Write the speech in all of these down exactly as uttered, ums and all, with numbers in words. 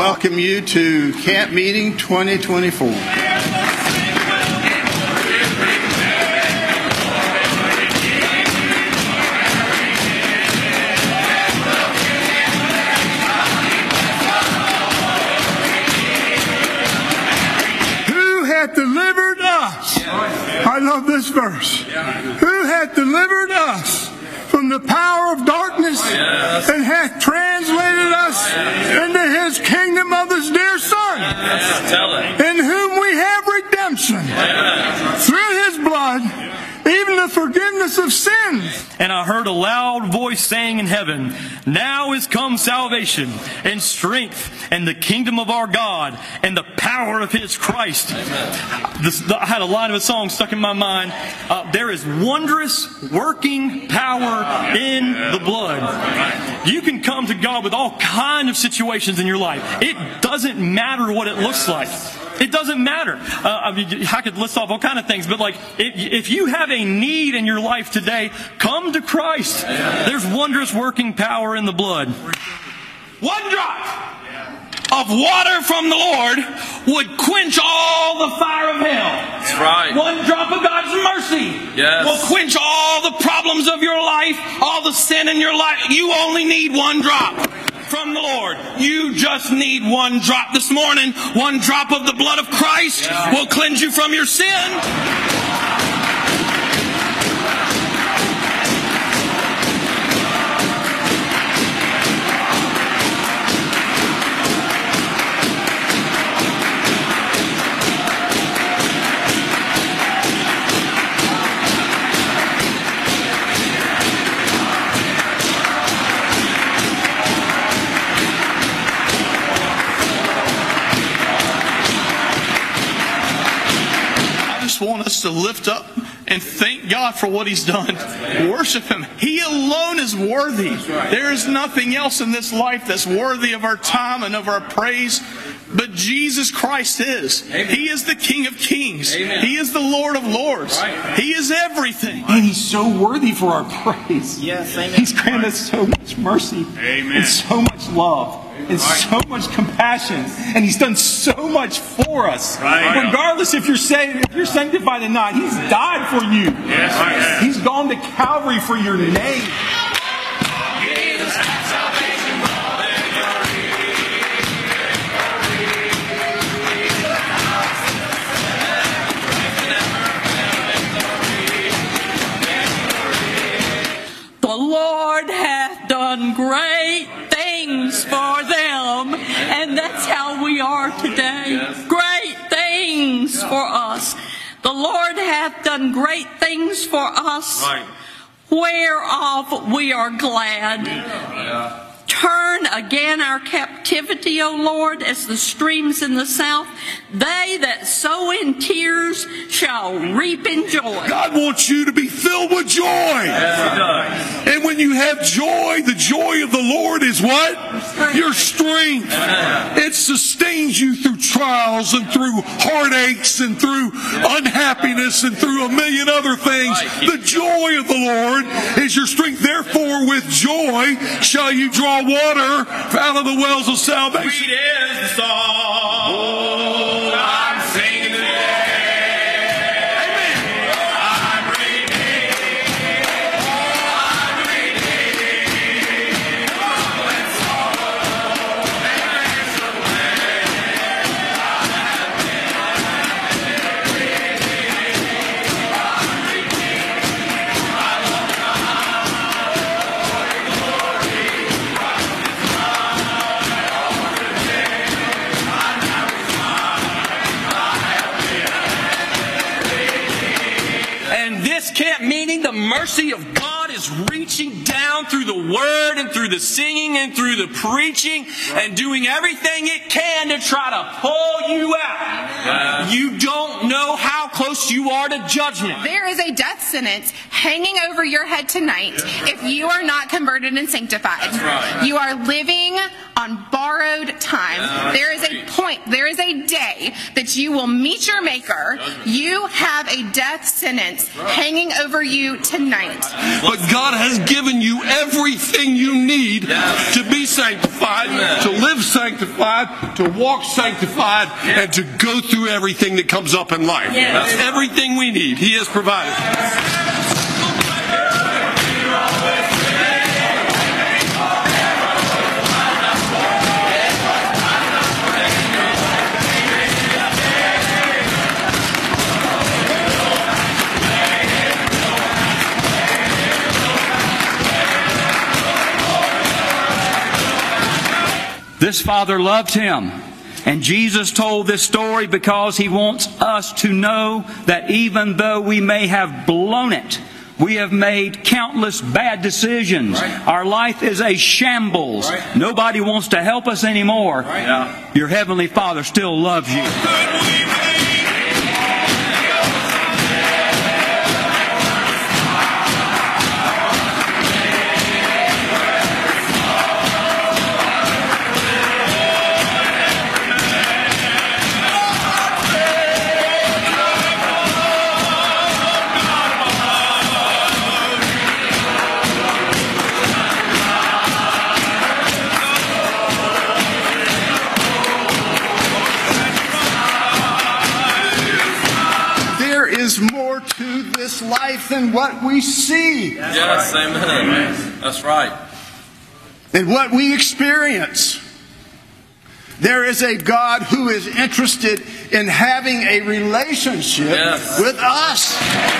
welcome you to Camp Meeting twenty twenty-four. Who hath delivered us? I love this verse. Who hath delivered us from the power of darkness, yes, and hath translated us, yes, into his kingdom of his dear Son, yes, in whom we have redemption, yes, through his blood, even the forgiveness of sins. And I heard a loud voice saying in heaven, now is come salvation and strength and the kingdom of our God and the power of his Christ. This, the, I had a line of a song stuck in my mind. Uh, there is wondrous working power in the blood. You can come to God with all kinds of situations in your life. It doesn't matter what it looks like. It doesn't matter. Uh, I mean, I could list off all kinds of things, but like, if, if you have a need in your life today, come to Christ. There's wondrous working power in the blood. One drop of water from the Lord would quench all the fire of hell. That's right. One drop of God's mercy, yes, will quench all the problems of your life, all the sin in your life. You only need one drop from the Lord. You just need one drop this morning. One drop of the blood of Christ, yeah, will cleanse you from your sin. Want us to lift up and thank God for what he's done. Worship him. He alone is worthy. There is nothing else in this life that's worthy of our time and of our praise, but Jesus Christ is. Amen. He is the King of Kings. Amen. He is the Lord of Lords. Right. He is everything. And he's so worthy for our praise. Yes, amen. He's granted us so much mercy, amen, and so much love, and so much compassion, and he's done so much for us. Right. Regardless if you're saved, if you're sanctified or not, he's died for you. Yes, yes. He's gone to Calvary for your name. The Lord hath done great things for them, and that's how we are today. Yes. Great things for us. The Lord hath done great things for us, right, whereof we are glad. Yeah. Turn again our captivity, O Lord, as the streams in the south. They that sow in tears shall reap in joy. God wants you to be filled with joy. Yes, He does. And when you have joy, the joy of the Lord is what? Strength. Your strength. It sustains you through trials and through heartaches and through unhappiness and through a million other things. The joy of the Lord is your strength. Therefore, with joy shall you draw water out of the wells of salvation. Sweet is the song oh, I'm singing today. Camp meeting, the mercy of God is reaching down through the word and through the singing and through the preaching and doing everything it can to try to pull you out. You don't know how close you are to judgment. There is a death sentence hanging over your head tonight if you are not converted and sanctified. Right. You are living on borrowed time. Yeah, there is a point, there is a day that you will meet your Maker. You have a death sentence hanging over you tonight. But God has given you everything you need Yes. to be sanctified, Amen. to live sanctified, to walk sanctified, and to go through everything that comes up in life. Yes. Everything we need, He has provided. This father loved him. And Jesus told this story because He wants us to know that even though we may have blown it, we have made countless bad decisions. Right. Our life is a shambles. Right. Nobody wants to help us anymore. Right. Yeah. Your Heavenly Father still loves you. There is more to this life than what we see Yes, amen. That's right. and what we experience. There is a God who is interested in having a relationship Yes. with us.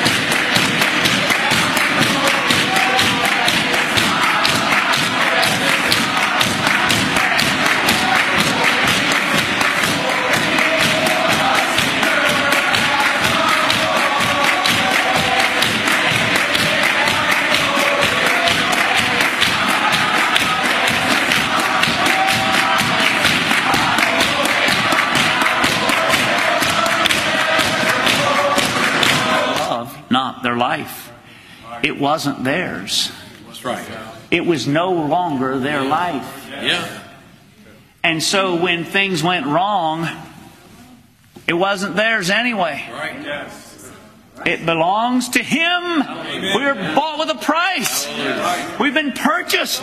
Not their life. It wasn't theirs. That's right. It was no longer their life. Yeah. And so when things went wrong, it wasn't theirs anyway. Right. It belongs to Him. We're bought with a price. We've been purchased.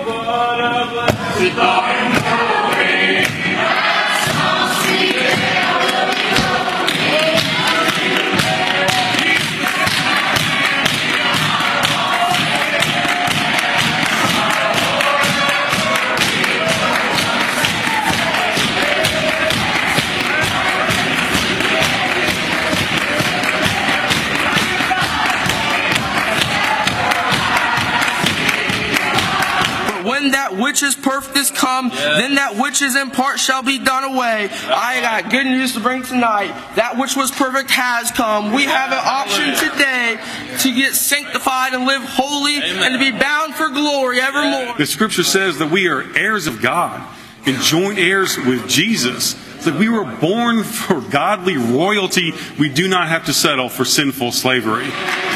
When that which is perfect is come, then that which is in part shall be done away. I got good news to bring tonight. That which was perfect has come. We have an option today to get sanctified and live holy and to be bound for glory evermore. The Scripture says that we are heirs of God and joint heirs with Jesus. That we were born for godly royalty. We do not have to settle for sinful slavery.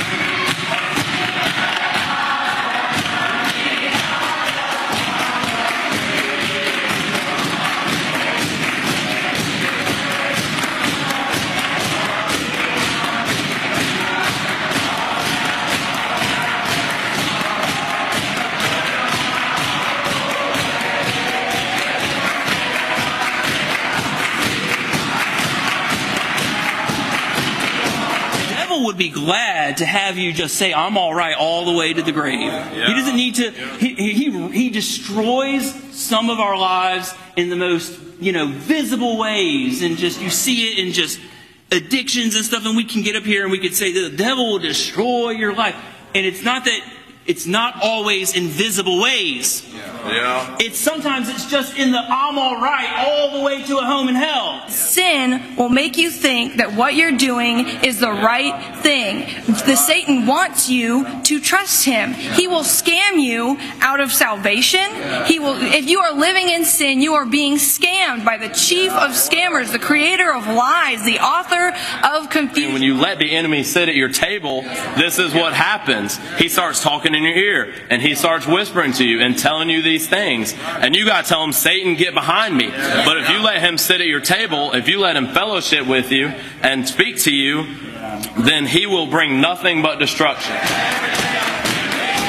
Would be glad to have you just say, I'm all right all the way to the grave. Yeah. He doesn't need to, he, he, he destroys some of our lives in the most, you know, visible ways, and just, you see it in just addictions and stuff, and we can get up here and we could say the devil will destroy your life. And it's not that, it's not always in visible ways. Yeah. It's sometimes it's just in the I'm all right all the way to a home in hell. Sin will make you think that what you're doing is the right thing. The Satan wants you to trust him. He will scam you out of salvation. He will, if you are living in sin, you are being scammed by the chief of scammers, the creator of lies, the author of confusion. When you let the enemy sit at your table, this is what happens. He starts talking in your ear, and he starts whispering to you and telling you these things. And you got to tell him, Satan, get behind me. But if you let him sit at your table, if you let him fellowship with you and speak to you, then he will bring nothing but destruction.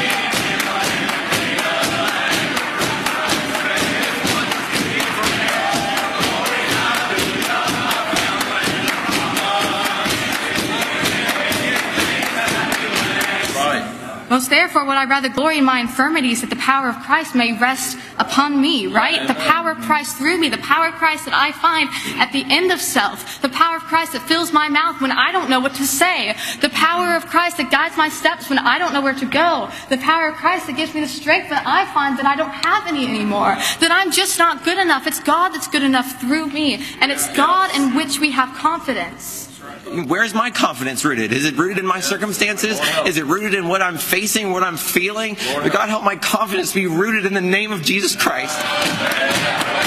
Most therefore would I rather glory in my infirmities, that the power of Christ may rest upon me, right? The power of Christ through me, the power of Christ that I find at the end of self, the power of Christ that fills my mouth when I don't know what to say, the power of Christ that guides my steps when I don't know where to go, the power of Christ that gives me the strength that I find that I don't have any anymore, that I'm just not good enough. It's God that's good enough through me, and it's God in which we have confidence. Where's my confidence rooted? Is it rooted in my circumstances? Is it rooted in what I'm facing, what I'm feeling? But God, help my confidence be rooted in the name of Jesus Christ.